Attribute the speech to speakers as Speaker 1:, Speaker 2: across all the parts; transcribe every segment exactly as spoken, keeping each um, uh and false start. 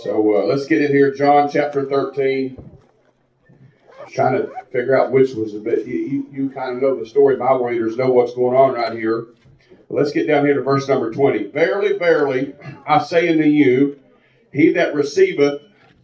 Speaker 1: So uh, let's get in here, John chapter thirteen. I was trying to figure out which was a bit. You, you, you kind of know the story. Bible readers know what's going on right here. But let's get down here to verse number twenty. Verily, verily, I say unto you, he that receiveth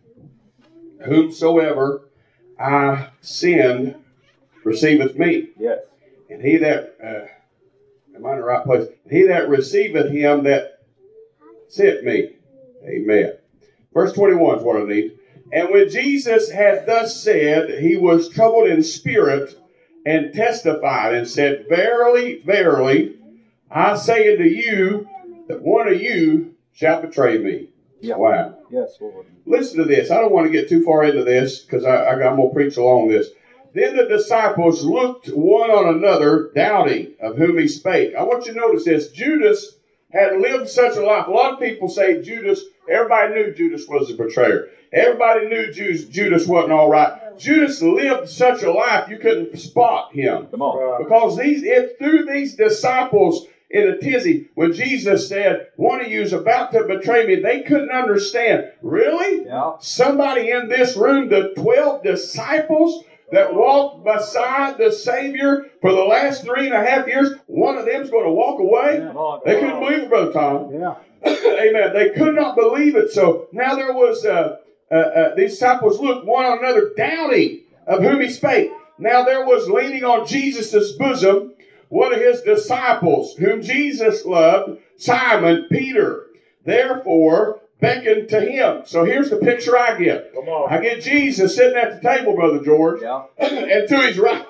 Speaker 1: whomsoever I send receiveth me.
Speaker 2: Yes.
Speaker 1: And he that, uh, am I in the right place? He that receiveth him that sent me. Amen. Verse twenty-one is what I need. And when Jesus had thus said, he was troubled in spirit and testified and said, Verily, verily, I say unto you that one of you shall betray me.
Speaker 2: Yeah.
Speaker 1: Wow.
Speaker 2: Yes, Lord.
Speaker 1: Listen to this. I don't want to get too far into this because I, I, I'm going to preach along this. Then the disciples looked one on another, doubting of whom he spake. I want you to notice this. Judas had lived such a life. A lot of people say Judas, everybody knew Judas was a betrayer. Everybody knew Judas, Judas wasn't all right. Judas lived such a life you couldn't spot him.
Speaker 2: Come on.
Speaker 1: Because these, if through these disciples in a tizzy, when Jesus said, one of you is about to betray me, they couldn't understand. Really?
Speaker 2: Yeah.
Speaker 1: Somebody in this room, the twelve disciples that walked beside the Savior for the last three and a half years, one of them's going to walk away?
Speaker 2: Yeah.
Speaker 1: They couldn't believe it, Brother Tom.
Speaker 2: Yeah.
Speaker 1: Amen. They could not believe it. So now there was, uh, uh, uh, these disciples looked one on another, doubting of whom he spake. Now there was leaning on Jesus' bosom one of his disciples, whom Jesus loved, Simon Peter. Therefore, beckoned to him. So here's the picture I get.
Speaker 3: Come on.
Speaker 1: I get Jesus sitting at the table, Brother George,
Speaker 2: Yeah.
Speaker 1: and to his right,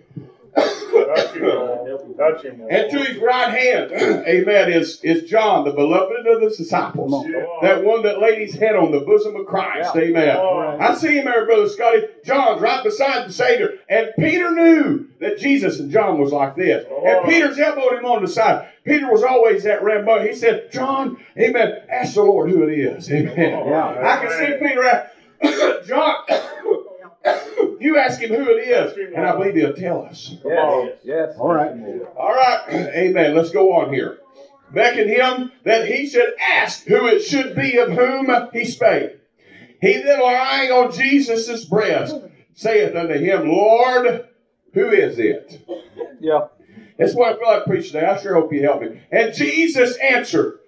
Speaker 3: Touch him, Lord. Touch him, Lord.
Speaker 1: and to his right hand, amen, is, is John, the beloved of the disciples.
Speaker 2: Come on.
Speaker 3: Come on.
Speaker 1: That one that laid his head on the bosom of Christ.
Speaker 2: Yeah.
Speaker 1: Amen.
Speaker 3: Come on.
Speaker 1: I see him there, Brother Scotty. John's right beside the Savior. And Peter knew that Jesus and John was like this. And Peter's elbowed him on the side. Peter was always that Rambo. He said, John, amen, ask the Lord who it is. Amen.
Speaker 2: Yeah.
Speaker 1: I can see Peter out. John, you ask him who it is, and I believe he'll tell us.
Speaker 2: Yes. Yes.
Speaker 4: All right.
Speaker 1: All right. Amen. Let's go on here. Beckon him that he should ask who it should be of whom he spake. He that lying on Jesus' breast saith unto him, Lord, who is it?
Speaker 2: Yeah.
Speaker 1: That's what I feel like preaching today. I sure hope you help me. And Jesus answered,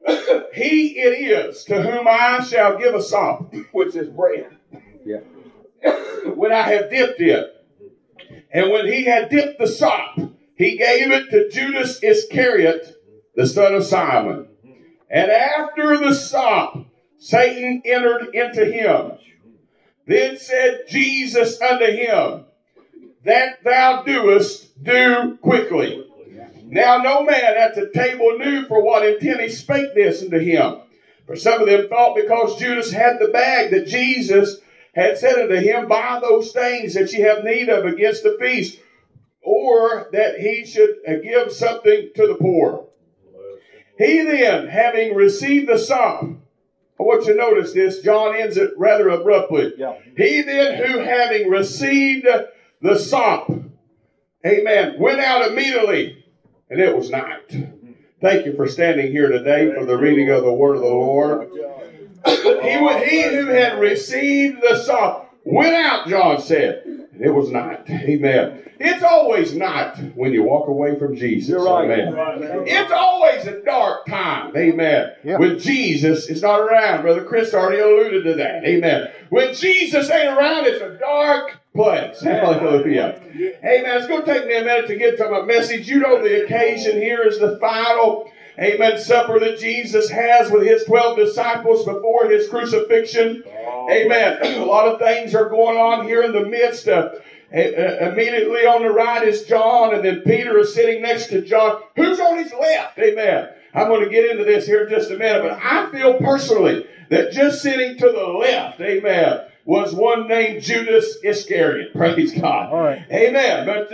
Speaker 1: He it is to whom I shall give a sop, which is bread,
Speaker 2: Yeah.
Speaker 1: when I have dipped it. And when he had dipped the sop, he gave it to Judas Iscariot, the son of Simon. And after the sop, Satan entered into him. Then said Jesus unto him, That thou doest, do quickly. Now no man at the table knew for what intent he spake this unto him. For some of them thought because Judas had the bag that Jesus had said unto him, Buy those things that ye have need of against the feast, or that he should give something to the poor. He then, having received the sop, I want you to notice this, John ends it rather abruptly.
Speaker 2: Yeah.
Speaker 1: He then who having received the sop, amen, went out immediately, and it was night. Thank you for standing here today for the reading of the word of the Lord. He, would, he who had received the sop went out, John said, and it was night. Amen. It's always night when you walk away from Jesus.
Speaker 2: You're right.
Speaker 1: Amen. It's always a dark time. Amen.
Speaker 4: Yeah.
Speaker 1: When Jesus is not around. Brother Chris already alluded to that. Amen. When Jesus ain't around, it's a dark place. Hallelujah. Amen. It's going to take me a minute to get to my message. You know the occasion here is the final, amen, supper that Jesus has with his twelve disciples before his crucifixion. Amen. A lot of things are going on here in the midst of. Uh, immediately on the right is John, and then Peter is sitting next to John. Who's on his left? Amen. I'm going to get into this here in just a minute, but I feel personally that just sitting to the left, amen, was one named Judas Iscariot. Praise God.
Speaker 4: All right.
Speaker 1: Amen. But uh,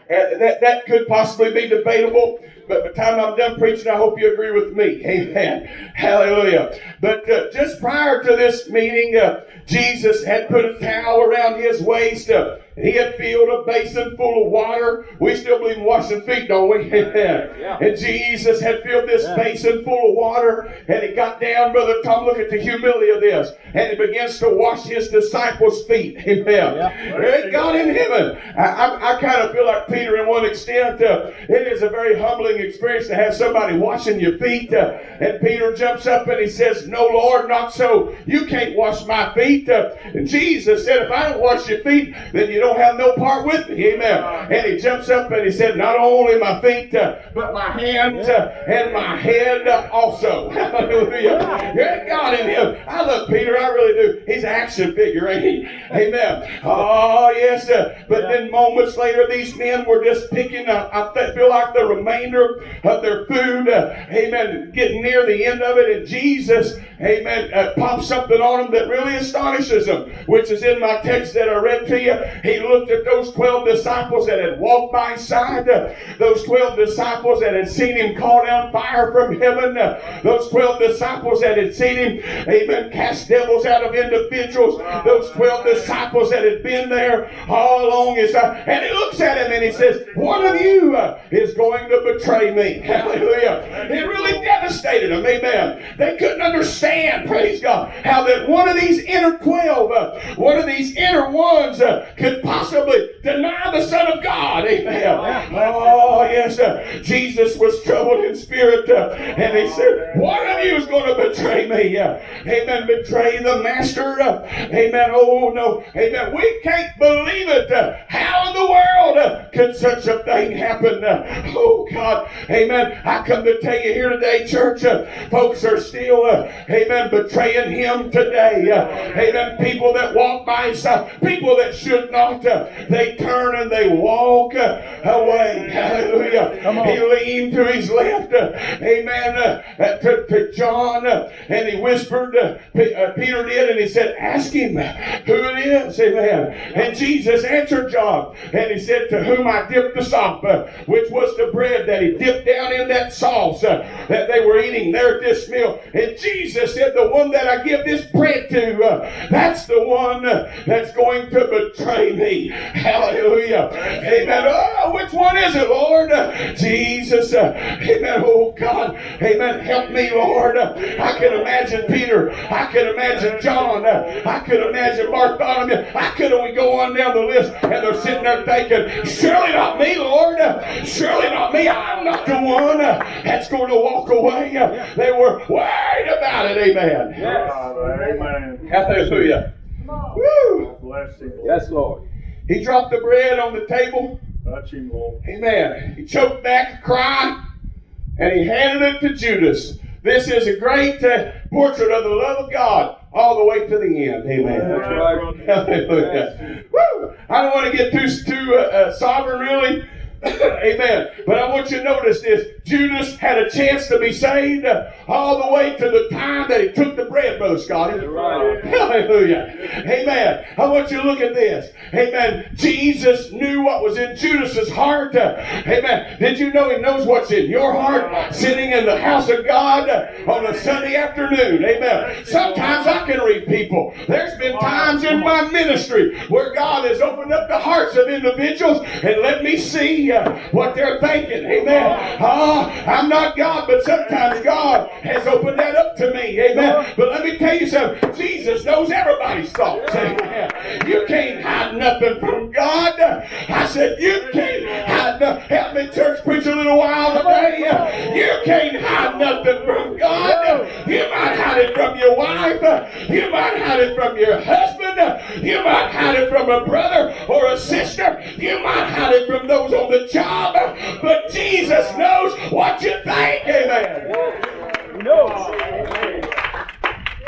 Speaker 1: And that, that could possibly be debatable. But by the time I'm done preaching, I hope you agree with me. Amen. Hallelujah. But uh, just prior to this meeting, uh, Jesus had put a towel around his waist. Uh, he had filled a basin full of water. We still believe in washing feet, don't we? Amen. Yeah. And Jesus had filled this yeah. basin full of water. And he got down, Brother Tom, look at the humility of this. And he begins to wash his disciples' feet. Amen. Yeah. God in heaven. I, I, I kind of feel like Peter in one extent. Uh, it is a very humbling experience to have somebody washing your feet. Uh, and Peter jumps up and he says, "No, Lord, not so. You can't wash my feet." Uh, and Jesus said, "If I don't wash your feet, then you don't have no part with me." Amen. And he jumps up and he said, "Not only my feet, uh, but my hands uh, and my head uh, also." Hallelujah. Good God in him. I love Peter. I really do. He's an action figure, ain't he? Amen. Oh, yes. Uh, but then moments later, these men were just picking up, I feel like the remainder of their food. Uh, amen. Getting near the end of it. And Jesus, amen, uh, pops something on them that really astonishes them, which is in my text that I read to you. He looked at those twelve disciples that had walked by his side, uh, those twelve disciples that had seen him call down fire from heaven, uh, those twelve disciples that had seen him, amen, cast devils out of individuals, those twelve disciples that had been there all along his side. And he looks at him and he says, "One of you uh, is going to betray me." Hallelujah. It really devastated them. Amen. They couldn't understand, praise God, how that one of these inner twelve, uh, one of these inner ones uh, could possibly deny the Son of God. Amen. Oh, yes. Uh, Jesus was troubled in spirit, uh, and he said, "One of you is going to betray me." Uh, amen. Betray the Master. Uh, amen. Oh, no. Amen. We can't believe it. Uh, how in the world uh, could such a thing happen? Uh, oh, God. Amen. I come to tell you here today, church, uh, folks are still, uh, amen, betraying him today. Uh, amen. People that walk by his side, people that should not, uh, they turn and they walk uh, away. Hallelujah. He leaned to his left, uh, amen, uh, uh, to, to John, uh, and he whispered, uh, P- uh, Peter did, and he said, "Ask him who it is." Amen. And Jesus answered John, and he said, "To whom I dipped the sop," uh, which was the bread that he dipped down in that sauce uh, that they were eating there at this meal. And Jesus said, "The one that I give this bread to, uh, that's the one uh, that's going to betray me." Hallelujah. Amen. Oh, which one is it, Lord? Uh, Jesus. Uh, amen. Oh, God. Amen. Help me, Lord. Uh, I can imagine Peter. I can imagine John. Uh, I can imagine Bartholomew. I could only go on down the list, and they're sitting there thinking, "Surely not me, Lord. Uh, surely not me. I'm not the one uh, that's going to walk away." Uh, they were worried about it. Amen.
Speaker 3: Yes. Amen.
Speaker 1: Hallelujah. Woo.
Speaker 3: Bless him.
Speaker 2: Yes, Lord.
Speaker 1: He dropped the bread on the table.
Speaker 3: Touch him, Lord.
Speaker 1: Amen. He choked back a cry, and he handed it to Judas. This is a great uh, portrait of the love of God all the way to the end. Amen.
Speaker 3: That's right.
Speaker 1: Hallelujah. Woo. I don't want to get too, too uh, uh, sovereign, really. Amen. But I want you to notice this. Judas had a chance to be saved uh, all the way to the time that he took the bread, Brother Scotty.
Speaker 3: Right.
Speaker 1: Hallelujah. Amen. I want you to look at this. Amen. Jesus knew what was in Judas's heart. Uh, amen. Did you know he knows what's in your heart? Sitting in the house of God uh, on a Sunday afternoon. Amen. Sometimes I can read people. There's been times in my ministry where God has opened up the hearts of individuals and let me see uh, what they're thinking. Amen. Oh, I'm not God, but sometimes God has opened that up to me. Amen. But let me tell you something. Jesus knows everybody's thoughts. Amen. You can't hide nothing from God. I said, you can't hide nothing. Help me, church, preach a little while today. You can't hide nothing from God. You might hide it from your wife. You might hide it from your husband. You might hide it from a brother or a sister. You might hide it from those on the job. But Jesus knows what you think. Amen.
Speaker 2: He knows.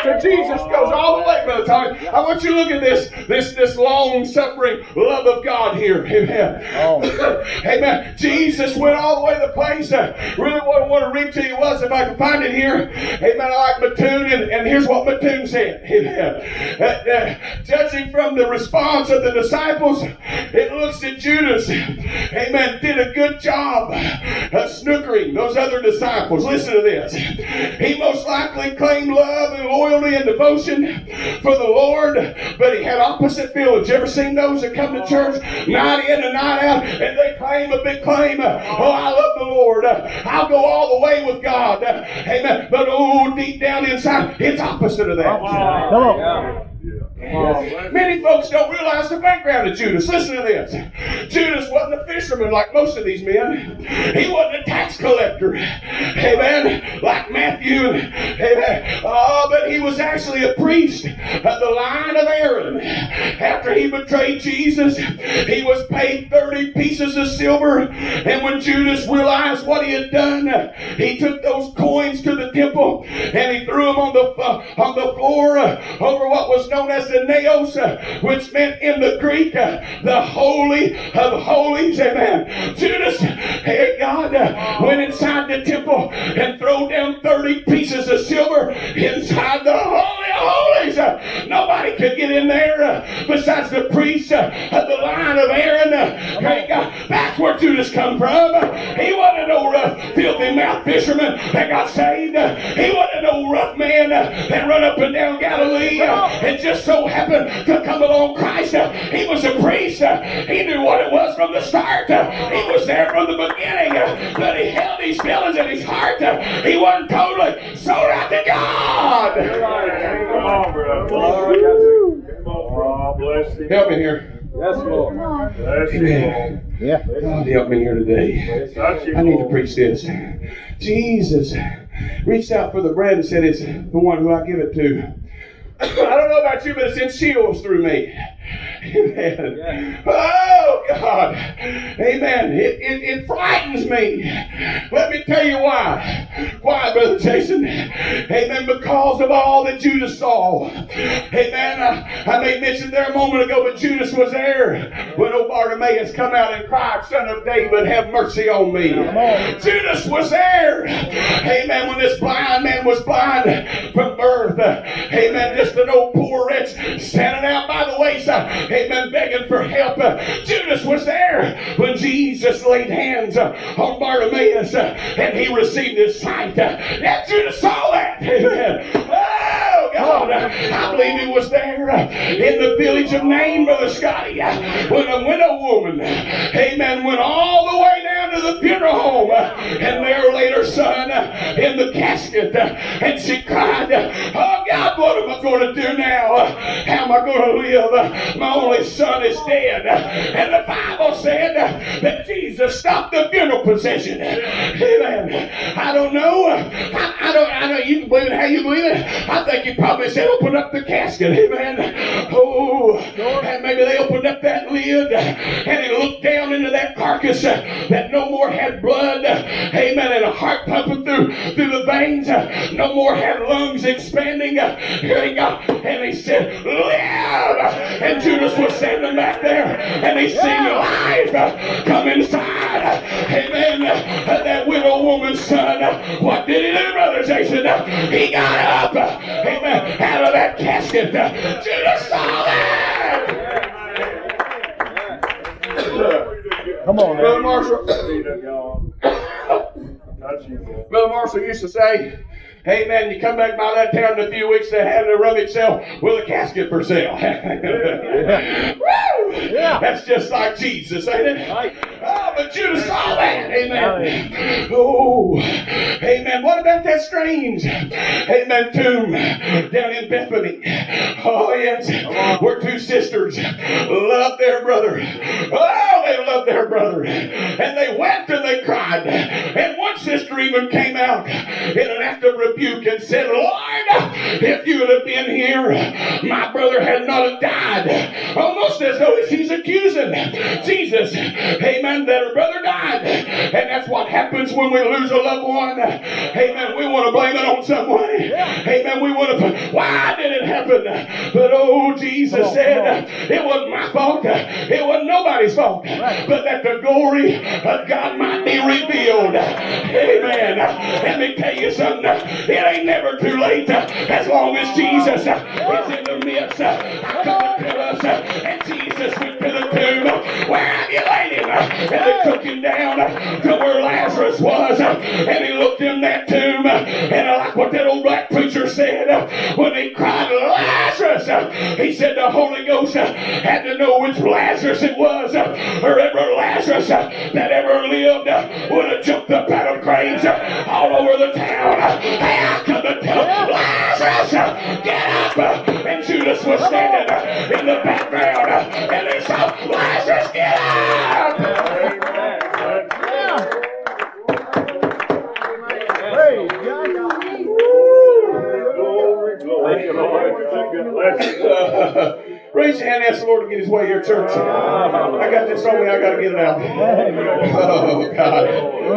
Speaker 1: after Jesus goes all the way, Brother Tommy. I want you to look at this, this, this long-suffering love of God here. Amen. Oh. Amen. Jesus went all the way to the place. Uh, really what I want to read to you was, if I can find it here. Amen. I like Mattoon, and, and here's what Mattoon said. Amen. Uh, uh, judging from the response of the disciples, it looks that Judas, amen, did a good job of snookering those other disciples. Listen to this. He most likely claimed love and loyalty and devotion for the Lord, but he had opposite feelings. You ever seen those that come to church night in and night out, and they claim a big claim? Oh, I love the Lord. I'll go all the way with God. Amen. But oh, deep down inside, it's opposite of that. Come on. Yes. Many folks don't realize the background of Judas. Listen to this. Judas wasn't a fisherman like most of these men. He wasn't a tax collector. Amen. Like Matthew. Amen. Oh, but he was actually a priest of the line of Aaron. After he betrayed Jesus, he was paid thirty pieces of silver. And when Judas realized what he had done, he took those coins to the temple and he threw them on the, uh, on the floor uh, over what was known as the naos, uh, which meant in the Greek, uh, the Holy of Holies. Amen. Judas, hey God, uh, went inside the temple and threw down thirty pieces of silver inside the Holy of Holies. Uh, nobody could get in there uh, besides the priests uh, of the line of Aaron. Uh, hey God, that's where Judas come from. Uh, he wasn't no rough, filthy mouth fisherman that got saved. Uh, he wasn't no rough man uh, that run up and down Galilee uh, and just so happened to come along Christ. Uh, he was a priest. Uh, he knew what it was from the start. Uh, he was there from the beginning. Uh, but he held these feelings in his heart. Uh, he wasn't totally sold out to God.
Speaker 3: Come on, brother. Oh, bless you.
Speaker 1: Help me here.
Speaker 3: Yes, Lord. Bless you, Lord.
Speaker 1: Yeah. God help me here today. I need to preach this. Jesus reached out for the bread and said, it's the one who I give it to. I don't know about you, but it sends chills through me. Amen. Yeah. Oh, God. Amen. It, it, it frightens me. Let me tell you why. Why, Brother Jason? Amen. Because of all that Judas saw. Amen. I, I made mention there a moment ago, but Judas was there when old Bartimaeus come out and cried, Son of David, have mercy on me. Judas was there. Amen. When this blind man was blind from birth. Amen. Just an old poor wretch standing out by the wayside. Amen. Begging for help. Uh, Judas was there when Jesus laid hands uh, on Bartimaeus uh, and he received his sight. Uh, that Judas saw that. Amen. Oh, God. Uh, I believe he was there uh, in the village of Nain, Brother Scotty, uh, when a widow woman, uh, amen, went all the way down to the funeral home uh, and there laid her son uh, in the casket uh, and she cried, uh, oh, God, what am I going to do now? Uh, how am I going to live? Uh, my only son is dead. Uh, and the Bible said uh, that Jesus stopped the funeral procession. Amen. I don't know. Uh, I, I don't I know you can believe it how you believe it. I think he probably said, open up the casket. Amen. Oh, and maybe they opened up that lid uh, and he looked down into that carcass uh, that no more had blood. Uh, amen. And a heart pumping through, through the veins. Uh, no more had lungs expanding. Uh, here he go. And he said, live! And Judas was standing back there, and he seen life uh, come inside. Uh, amen. Uh, that widow woman's son. Uh, what did he do, Brother Jason? Uh, he got up. Uh, amen. Out of that casket. Uh, Judas saw that.
Speaker 2: Come on,
Speaker 1: Brother Marshall. Brother Marshall used to say, hey man, you come back by that town in a few weeks, they had a rummage sale with a casket for sale. Yeah. Woo! Yeah. That's just like Jesus, ain't it? Right. Oh, but Judas saw that. Amen. Oh, amen. What about that strange, amen, tomb down in Bethany? Oh, yes. Where two sisters loved their brother. Oh, they loved their brother. And they wept and they cried. And one sister even came out in an act of rebuke and said, Lord, if you would have been here, my brother had not have died. Almost as though she's accusing Jesus, amen, that her brother died. And that's what happens moments when we lose a loved one, amen, we want to blame it on someone. Amen, we want to, why did it happen? But oh, Jesus said, it wasn't my fault. It wasn't nobody's fault. But that the glory of God might be revealed. Amen. Let me tell you something. It ain't never too late as long as Jesus is in the midst. I come to tell us, and Jesus went to the tomb. Where have you laid him? And they took him down to where Lazarus was. And he looked in that tomb. And I like what that old black preacher said when he cried, Lazarus. He said the Holy Ghost had to know which Lazarus it was, or every Lazarus that ever lived would have jumped up out of graves all over the town. Hey, I come to tell Lazarus, get up. And Judas was standing in the background, and they saw Lazarus, get up.
Speaker 2: Praise God.
Speaker 3: Glory, glory.
Speaker 1: Raise your hand and ask the Lord to get his way here, church. I got this on me. I got to get it out. Oh, God.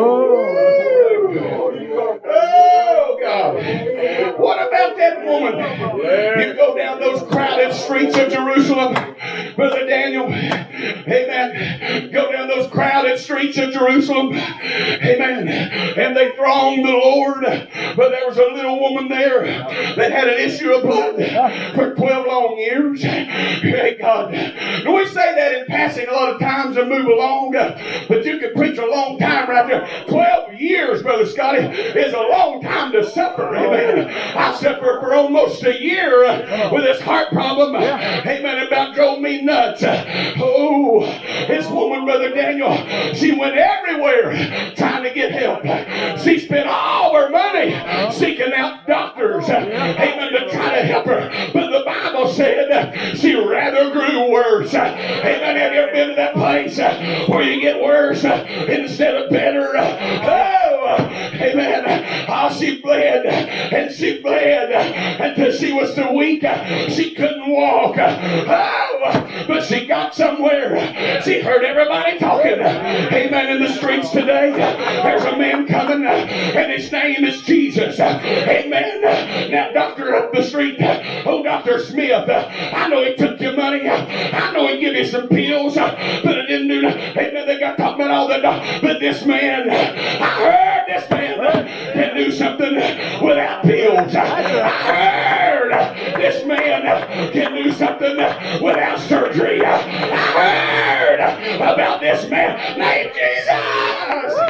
Speaker 1: Oh, God. What about that woman? You go down those crowded streets of Jerusalem, Brother Daniel. Amen. Go down those crowded streets of Jerusalem. Amen. And they thronged the Lord. But there was a little woman there that had an issue of blood for twelve long years. Thank God. And we say that in passing a lot of times and move along. But you could preach a long time right there. twelve years, Brother Scotty, is a long time to suffer. Amen. I suffered for almost a year with this heart problem. Amen. About drove me nuts. Oh, this woman, Brother Daniel, she went everywhere trying to get help. She spent all her money seeking out doctors. Amen. To try to help her. But the Bible said she rather grew worse. Amen. Have you ever been to that place where you get worse instead of better? Oh, amen. Oh, she bled and she bled until she was so weak she couldn't walk. Oh, but she got somewhere. She heard everybody talking. Amen. In the streets today, there's a man coming and his name is Jesus. Amen. Now, doctor up the street, oh, Doctor Smith, I know he took your money. I know he give you some pills, but it didn't do nothing. Amen. They got talking about all that. But this man, I heard this man can do something without pills. I heard this man can do something without surgery. I heard about this man named Jesus.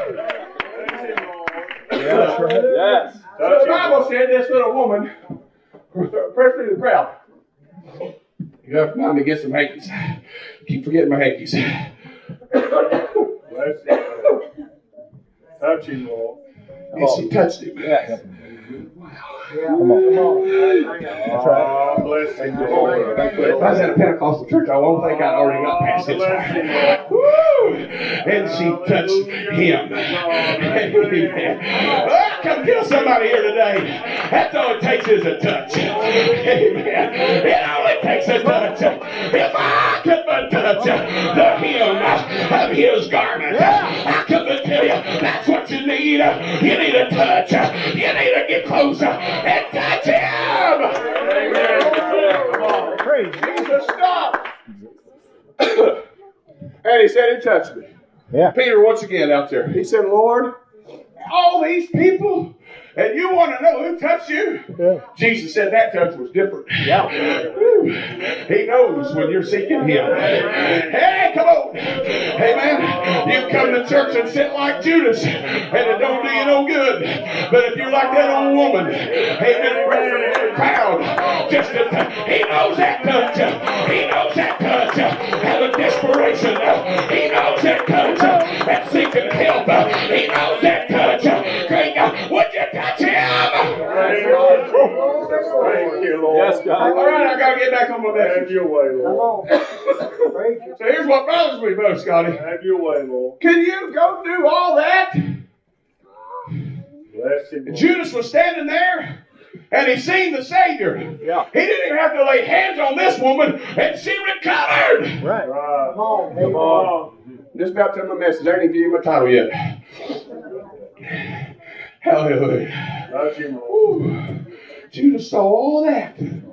Speaker 2: That's right. Yes.
Speaker 1: So the Bible said this little woman, first through the crowd. You got time to get some hankies. Keep forgetting my hankies.
Speaker 3: Bless you. Touch him, Lord.
Speaker 1: And she touched him.
Speaker 2: Yes.
Speaker 1: Come on.
Speaker 2: That's right.
Speaker 3: Oh, bless him, Lord.
Speaker 1: If I was at a Pentecostal church, I won't think I'd already got past this. Woo! And she touched him. Amen. Oh, come kill somebody here today. That's all it takes is a touch. Amen. It only takes a touch. If I could but touch the hem of his garment, I come to tell you, that's what you need. You need a touch. You need to get closer and touch him.
Speaker 3: Amen.
Speaker 2: Praise
Speaker 1: Jesus, stop. And he said, he touched me.
Speaker 2: Yeah.
Speaker 1: Peter, once again out there, he said, Lord, all these people, and you want to know who touched you?
Speaker 2: Yeah.
Speaker 1: Jesus said that touch was different.
Speaker 2: Yeah.
Speaker 1: Woo. He knows when you're seeking him. Hey, come on. Amen. You come to church and sit like Judas, and it don't do you no good. But if you're like that old woman, amen, in the crowd, just a touch. He knows that touch. He knows that touch. Have a desperation. He knows that touch. And seeking help. He knows that touch. Great God, would you touch him?
Speaker 3: Thank you, Lord.
Speaker 2: Yes, God.
Speaker 1: All right, I got to get back on my message.
Speaker 3: Have your way, Lord.
Speaker 1: So here's what bothers me, Brother Scotty.
Speaker 3: Have your way, Lord.
Speaker 1: Can you go through all that?
Speaker 3: Bless him, Lord.
Speaker 1: Judas was standing there, and he seen the Savior.
Speaker 2: Yeah.
Speaker 1: He didn't even have to lay hands on this woman, and she recovered.
Speaker 2: Right.
Speaker 3: Right.
Speaker 2: Come on. Come on.
Speaker 1: Just about to my message. I ain't even give you my title yet. Hallelujah.
Speaker 3: Touch him, Lord.
Speaker 1: Woo. Judas saw all that.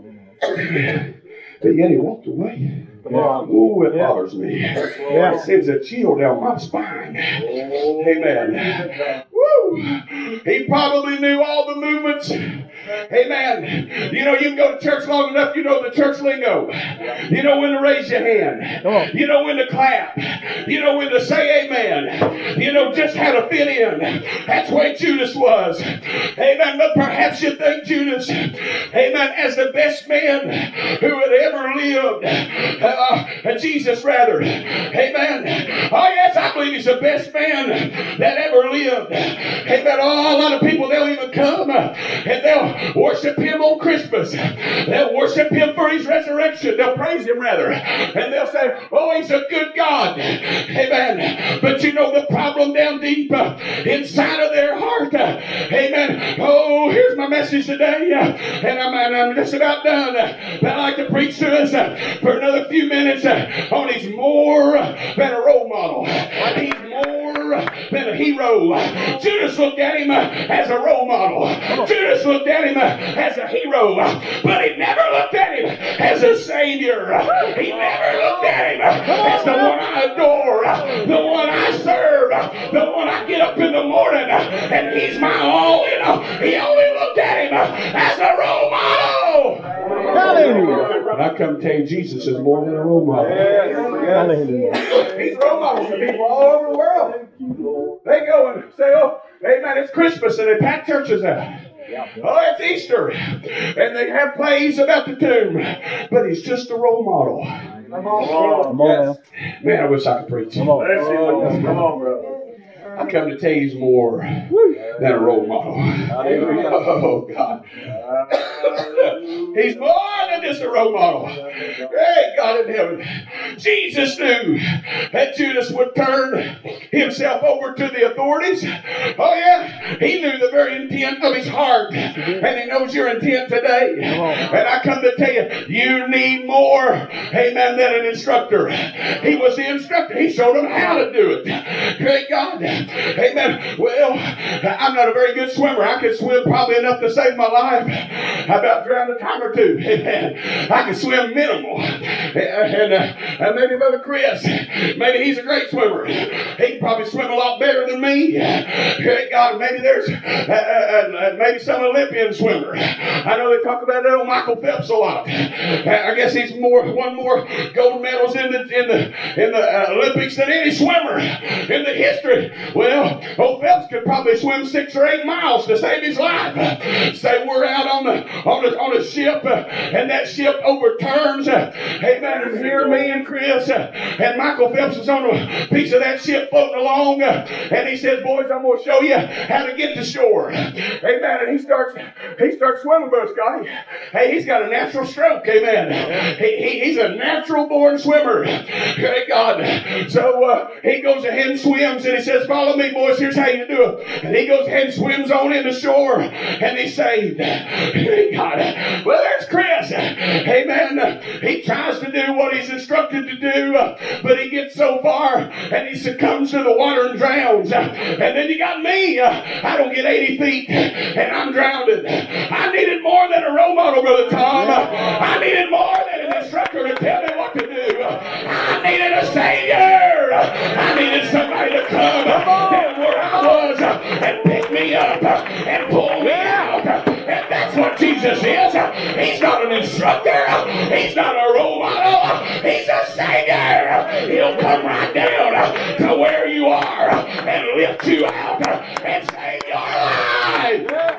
Speaker 1: But yet he walked away. Ooh, it bothers me. It sends a chill down my spine. Amen. Woo! He probably knew all the movements. Amen. You know, you can go to church long enough, you know the church lingo. You know when to raise your hand. You know when to clap. You know when to say amen. You know just how to fit in. That's where Judas was. Amen. But perhaps you think Judas, amen, as the best man who had ever lived. Uh, Jesus rather. Amen. Oh yes, I believe he's the best man that ever lived. Amen. Oh, a lot of people, they'll even come uh, and they'll worship him on Christmas. They'll worship him for his resurrection. They'll praise him rather. And they'll say, oh, he's a good God. Amen. But you know the problem down deep uh, inside of their heart. Uh, amen. Oh, here's my message today. Uh, and I'm, and I'm just about done. Uh, but I'd like to preach to us uh, for another few minutes uh, on he's more than a role model. He's more than a hero. Judas looked at him uh, as a role model. Judas looked at him uh, as a hero. But he never looked at him as a savior. He never looked at him as the one I adore, the one I serve, the one I get up in the morning and he's my all in all. He only looked at him as a role model.
Speaker 2: Hallelujah.
Speaker 1: And I come to tell you, Jesus is more than a role model.
Speaker 2: Hallelujah.
Speaker 1: He's role models to people all over the world. They go and say, oh, amen, it's Christmas, and they pack churches out. Oh, it's Easter. And they have plays about the tomb. But he's just a role model.
Speaker 2: Come on. Come on.
Speaker 1: Man, I wish I could preach.
Speaker 2: Come on.
Speaker 3: Bless you, Lord. Come on, brother.
Speaker 1: I come to tell you he's more than a role model. Oh, God. He's more than just a role model. Hey, God in heaven. Jesus knew that Judas would turn himself over to the authorities. Oh, yeah. He knew the very intent of his heart. And he knows your intent today. And I come to tell you, you need more, amen, than an instructor. He was the instructor. He showed them how to do it. Great God. Amen. Well, I'm not a very good swimmer. I could swim probably enough to save my life. I about drowned a time or two. Amen. I can swim minimal. And, uh, and maybe Brother Chris, maybe he's a great swimmer. He can probably swim a lot better than me. Great God, maybe there's uh, uh, maybe some Olympian swimmer. I know they talk about that old Michael Phelps a lot. I guess he's more won more gold medals in the in the in the uh, Olympics than any swimmer in the history. Well, old Phelps could probably swim six or eight miles to save his life. Say we're out on the on the on a ship, uh, and that ship overturns. Uh, amen. And here, me and Chris uh, and Michael Phelps is on a piece of that ship floating along, uh, and he says, "Boys, I'm going to show you how to get to shore." Amen. And he starts he starts swimming, Brother Scotty. Hey, he's got a natural stroke. Amen. He, he he's a natural born swimmer. Thank God. So uh, he goes ahead and swims, and he says, "Follow me, boys. Here's how you do it." And he goes ahead and swims on into shore, and he's saved. Thank God. Well, there's Chris. Amen. He tries to do what he's instructed to do, but he gets so far, and he succumbs to the water and drowns. And then you got me. I don't get eighty feet, and I'm drowned. I needed more than a role model, Brother Tom. I needed more than an instructor to tell me what to do. I needed a Savior. I needed somebody to come down where I was and pick me up and pull me out. And that's what Jesus is. He's not an instructor. He's not a role model. He's a Savior. He'll come right down to where you are and lift you out and save your life.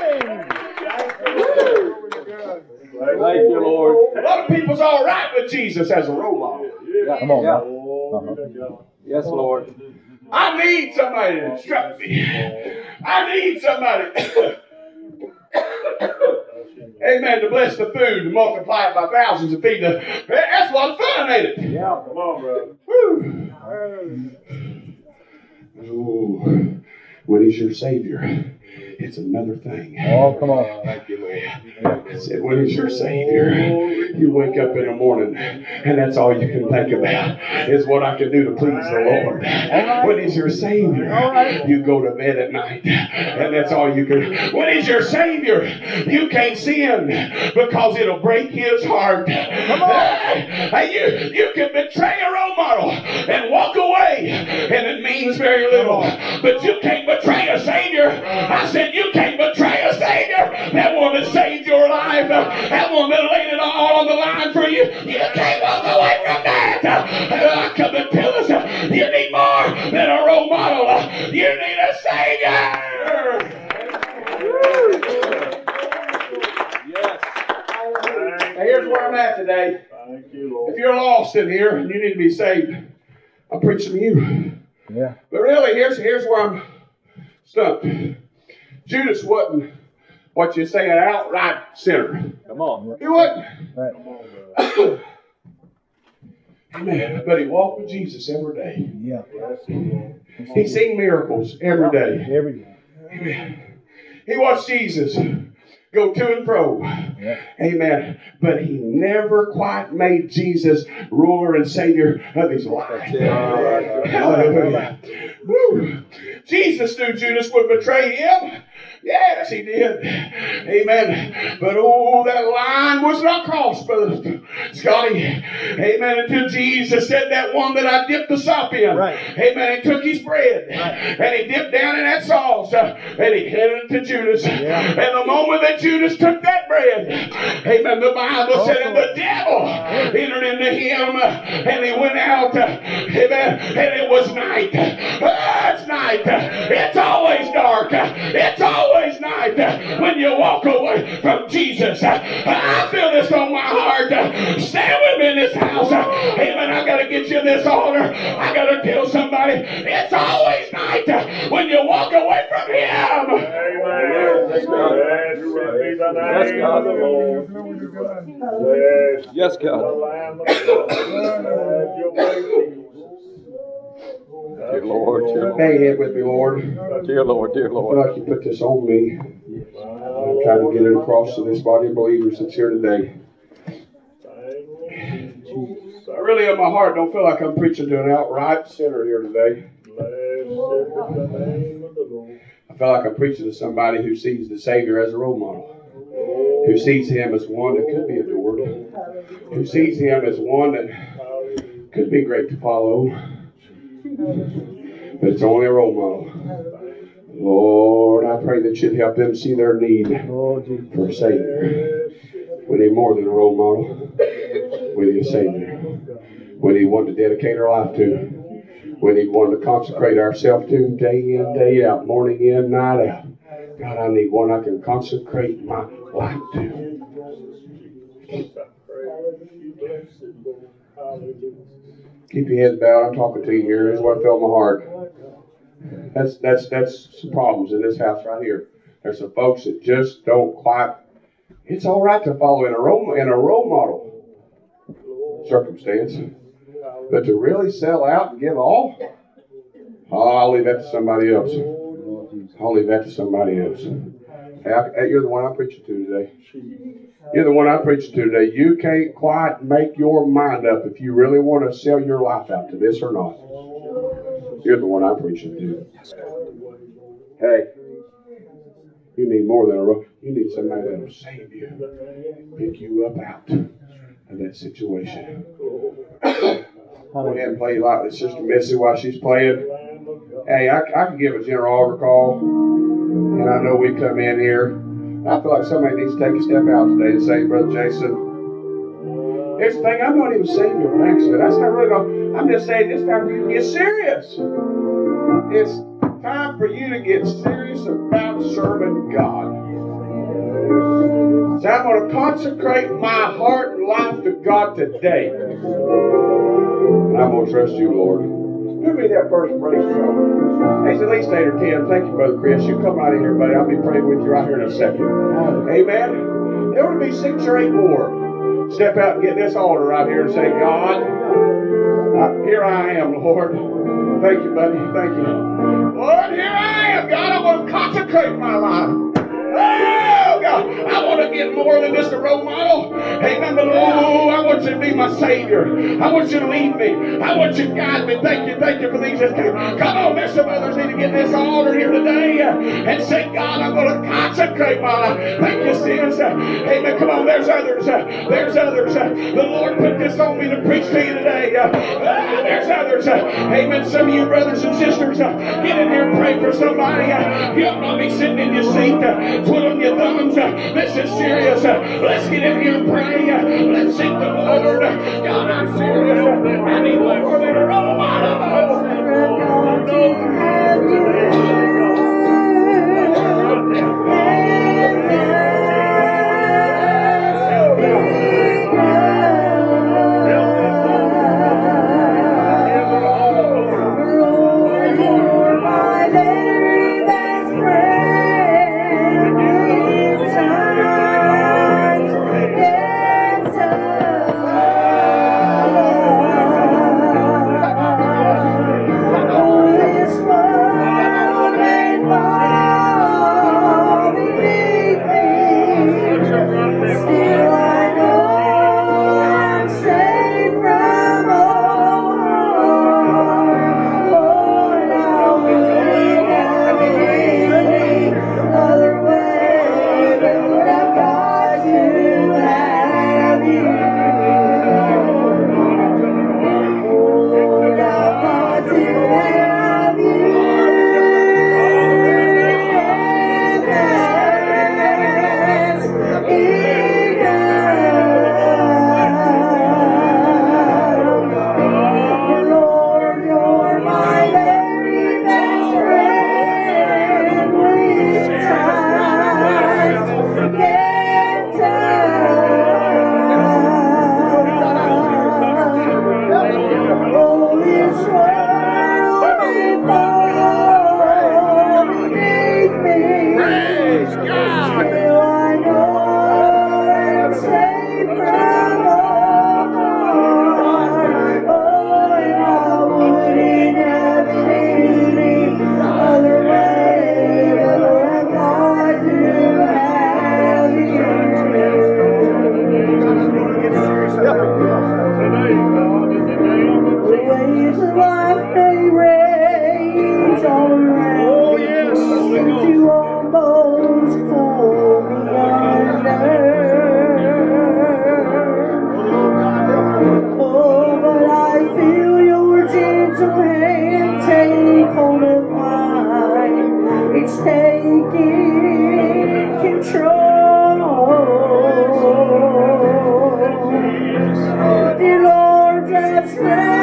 Speaker 2: Thank you, Lord.
Speaker 1: A lot of people's all right with Jesus as a role model.
Speaker 2: Come on. Uh-huh. Yes, Lord.
Speaker 1: I need somebody to instruct me. I need somebody, amen, to bless the food, to multiply it by thousands and feed the. That's a lot of fun, ain't it?
Speaker 3: Yeah, come on, brother.
Speaker 1: Woo. Ooh. When he's your Savior, It's another thing.
Speaker 2: Oh, come on.
Speaker 1: Thank you, Lord. I said, when He's your Savior, you wake up in the morning and that's all you can think about is what I can do to please the Lord. When He's your Savior, you go to bed at night and that's all you can. When He's your Savior, you can't sin because it'll break His heart. Come on. You, you can betray a role model and walk away and it means very little. But you can't betray a Savior. I said you can't betray a Savior. That one that saved your life. That one that laid it all on the line for you. You can't walk away from that. I come to tell us you need more than a role model. You need a Savior. Yes. Now here's where I'm at today.
Speaker 3: Thank you, Lord.
Speaker 1: If you're lost in here and you need to be saved, I'm preaching to you.
Speaker 2: Yeah.
Speaker 1: But really, here's here's where I'm stumped. Judas wasn't what you say an outright sinner.
Speaker 2: Come on.
Speaker 1: He wasn't.
Speaker 2: Right.
Speaker 1: Amen. But he walked with Jesus every day.
Speaker 2: Yeah.
Speaker 1: He seen miracles every day.
Speaker 2: Every day.
Speaker 1: Amen. He watched Jesus go to and fro.
Speaker 2: Yeah.
Speaker 1: Amen. But he never quite made Jesus ruler and savior of his life. Hallelujah. Woo. Jesus knew Judas would betray him. Yes, he did. Amen. But oh, that line was not crossed, Brother Scotty. Amen. Until Jesus said that one that I dipped the sop in.
Speaker 2: Right.
Speaker 1: Amen. He took his bread
Speaker 2: right.
Speaker 1: and he dipped down in that sauce uh, and he handed it to Judas.
Speaker 2: Yeah.
Speaker 1: And the moment that Judas took that bread, amen, the Bible oh, said, and the devil entered into him uh, and he went out. Uh, amen. And it was night. Uh, it's night. Uh, it's always dark. Uh, it's always Always night uh, when you walk away from Jesus. Uh, I feel this on my heart. Uh, stand with me in this house. Uh, amen. I got to get you this altar. I got to tell somebody it's always night uh, when you walk away from Him.
Speaker 3: Amen. Yes, God.
Speaker 2: Yes, God. Dear Lord, dear Lord.
Speaker 1: Hang it with me, Lord.
Speaker 2: Dear Lord, dear
Speaker 1: I feel
Speaker 2: Lord.
Speaker 1: like you put this on me. I'm trying to get it across to this body of believers that's here today. I really, in my heart, don't feel like I'm preaching to an outright sinner here today. I feel like I'm preaching to somebody who sees the Savior as a role model, who sees Him as one that could be adored, who sees Him as one that could be great to follow. But it's only a role model. Lord, I pray that you'd help them see their need for a Savior. We need more than a role model. We need a Savior. We need one to dedicate our life to. We need one to consecrate ourselves to day in, day out, morning in, night out. God, I need one I can consecrate my life to. Keep your heads bowed. I'm talking to you here. That's what I felt in my heart. That's that's that's some problems in this house right here. There's some folks that just don't quite. It's all right to follow in a role in a role model circumstance, but to really sell out and give all, oh, I'll leave that to somebody else. I'll leave that to somebody else. Hey, I, you're the one I'm preaching to today. You're the one I'm preaching to today. You can't quite make your mind up if you really want to sell your life out to this or not. You're the one I'm preaching to. Hey, you need more than a rope. You need somebody that will save you, pick you up out of that situation. Go ahead and play like this, Sister Missy, while she's playing. Hey, I, I can give a general altar call, and I know we come in here. I feel like somebody needs to take a step out today and say, Brother Jason, here's the thing, I'm not even saying you're an accident. That's not really no, I'm just saying it's time for you to get serious. It's time for you to get serious about serving God. So I'm going to consecrate my heart and life to God today. And I'm going to trust you, Lord. Give me that first praise song. Hey, it's at least eight or ten. Thank you, Brother Chris. You come right in here, buddy. I'll be praying with you right here in a second. Amen. There will be six or eight more. step out and get this altar right here and say, God, I, here I am, Lord. Thank you, buddy. Thank you. Lord, here I am. God, I want to consecrate my life. Oh, God, I want to get more than just a role model. Amen. But oh, I want you to be my Savior. I want you to lead me. I want you to guide me. Thank you. Thank you for these. Come on, there's some others need to get this altar here today and say, God, I'm going to consecrate my life. Thank you, sis. Amen. Come on, there's others. There's others. The Lord put this on me to preach to you today. There's others. Amen. Some of you brothers and sisters, get in here and pray for somebody. You ought not be sitting in your seat. Twiddling your thumbs. This is serious. Let's get in here and pray. Let's seek the Lord. God, I'm serious. I need more than a role model. Dear Lord, just